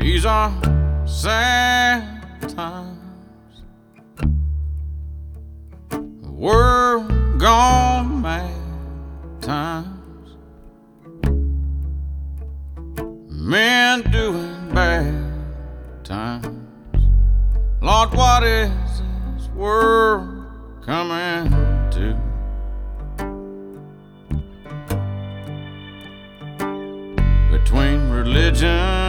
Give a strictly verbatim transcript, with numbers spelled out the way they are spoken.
These are sad times. The world gone mad times. Men doing bad times. Lord, what is this world coming to? Between religion